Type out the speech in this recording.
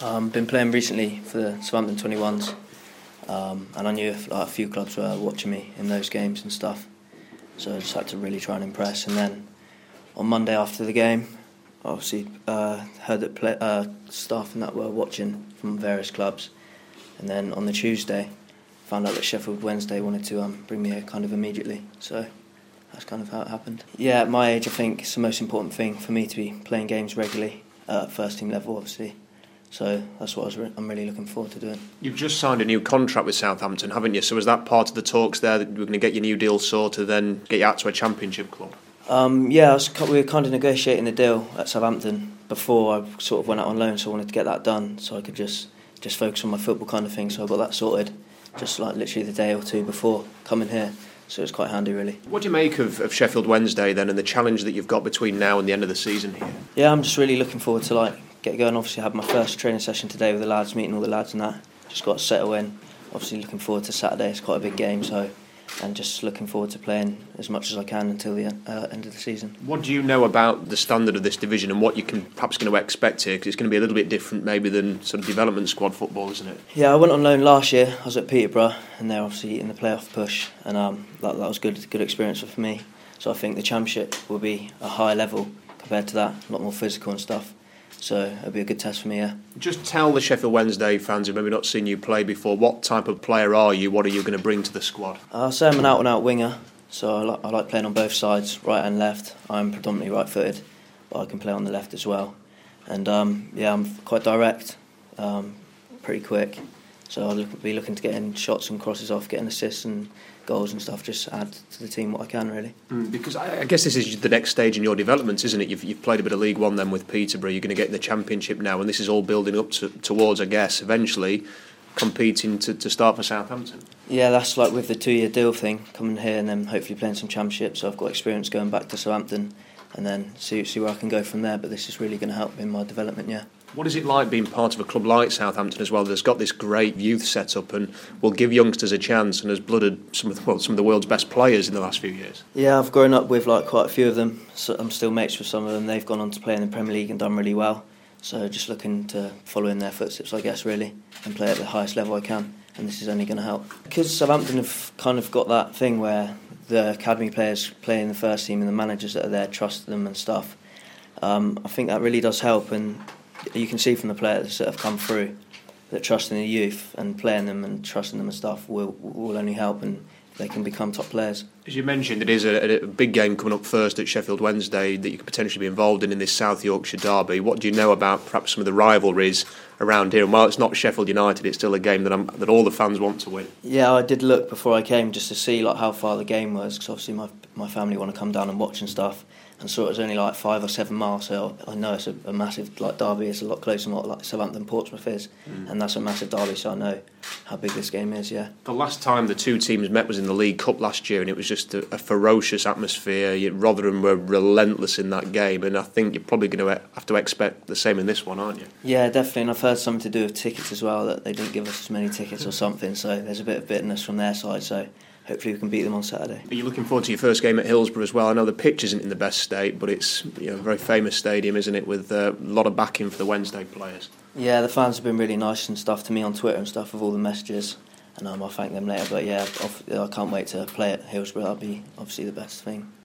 Been playing recently for the Southampton 21s, and I knew a few clubs were watching me in those games and stuff, so I just had to really try and impress. And then on Monday after the game, obviously heard that staff and that were watching from various clubs, and then on the Tuesday found out that Sheffield Wednesday wanted to bring me here kind of immediately, so that's kind of how it happened. Yeah, at my age I think it's the most important thing for me to be playing games regularly at first team level, obviously. So that's what I'm really looking forward to doing. You've just signed a new contract with Southampton, haven't you? So is that part of the talks there that we're going to get your new deal sorted, then get you out to a Championship club? Yeah, we were kind of negotiating the deal at Southampton before I sort of went out on loan, so I wanted to get that done so I could just focus on my football kind of thing. So I got that sorted just like literally the day or two before coming here. So it's quite handy, really. What do you make of Sheffield Wednesday then, and the challenge that you've got between now and the end of the season here? Yeah, I'm just really looking forward to get going. Obviously, I had my first training session today with the lads, meeting all the lads and that. Just got to settle in. Obviously, looking forward to Saturday. It's quite a big game, and just looking forward to playing as much as I can until the end of the season. What do you know about the standard of this division and what you can perhaps going to expect here? Because it's going to be a little bit different maybe than sort of development squad football, isn't it? Yeah, I went on loan last year. I was at Peterborough, and they're obviously in the playoff push, and that was good experience for me. So I think the Championship will be a higher level compared to that, a lot more physical and stuff. So it'll be a good test for me, yeah. Just tell the Sheffield Wednesday fans who've maybe not seen you play before, what type of player are you? What are you going to bring to the squad? I'll say I'm an out-and-out winger, so I like playing on both sides, right and left. I'm predominantly right-footed, but I can play on the left as well. And I'm quite direct, pretty quick. So I'll be looking to get in shots and crosses off, getting assists and goals and stuff, just add to the team what I can, really. Because I guess this is the next stage in your development, isn't it? You've played a bit of League One then with Peterborough, you're going to get in the Championship now, and this is all building up towards, I guess, eventually competing to start for Southampton. Yeah, that's like with the 2-year deal thing, coming here and then hopefully playing some Championship, so I've got experience going back to Southampton and then see where I can go from there, but this is really going to help in my development, yeah. What is it like being part of a club like Southampton as well that's got this great youth setup and will give youngsters a chance and has blooded some of the world's best players in the last few years? Yeah, I've grown up with quite a few of them, so I'm still mates with some of them. They've gone on to play in the Premier League and done really well, so just looking to follow in their footsteps, I guess, really, and play at the highest level I can, and this is only going to help. Because Southampton have kind of got that thing where the academy players play in the first team and the managers that are there trust them and stuff, I think that really does help, and you can see from the players that have come through that trusting the youth and playing them and trusting them and stuff will only help, and they can become top players. As you mentioned, it is a big game coming up first at Sheffield Wednesday that you could potentially be involved in this South Yorkshire derby. What do you know about perhaps some of the rivalries around here? And while it's not Sheffield United, it's still a game that all the fans want to win. Yeah, I did look before I came just to see how far the game was, because obviously my family want to come down and watch and stuff. And saw it was only 5 or 7 miles, so I know it's a massive derby. It's a lot closer than what Southampton Portsmouth is, and that's a massive derby. So I know how big this game is. Yeah. The last time the two teams met was in the League Cup last year, and it was just a ferocious atmosphere. Rotherham were relentless in that game, and I think you're probably going to have to expect the same in this one, aren't you? Yeah, definitely. And I've heard something to do with tickets as well, that they didn't give us as many tickets or something. So there's a bit of bitterness from their side. So hopefully we can beat them on Saturday. Are you looking forward to your first game at Hillsborough as well? I know the pitch isn't in the best state, but it's a very famous stadium, isn't it, with a lot of backing for the Wednesday players. Yeah, the fans have been really nice and stuff to me on Twitter and stuff with all the messages, and I'll thank them later. But yeah, I can't wait to play at Hillsborough. That'll be obviously the best thing.